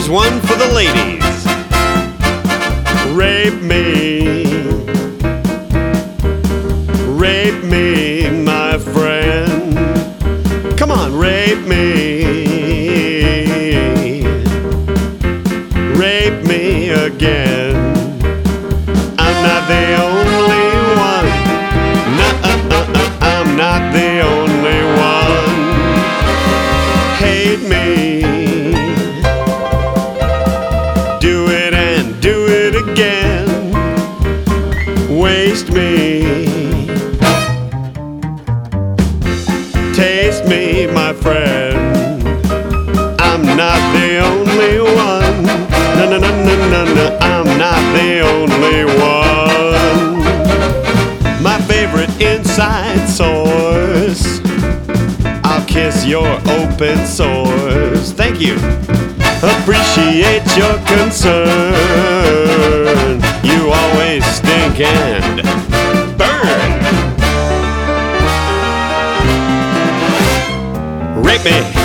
Here's one for the ladies. Rape me. Rape me, my friend. Come on, rape me. Rape me again. I'm not the only one. I'm not the only one. Hate me. Do it and do it again. Waste me. Taste me, my friend. I'm not the only one. No, no, no, no, no, no. I'm not the only one. My favorite inside source. I'll kiss your open sores. Thank you. Appreciate your concern. You always stink and burn. Rape me.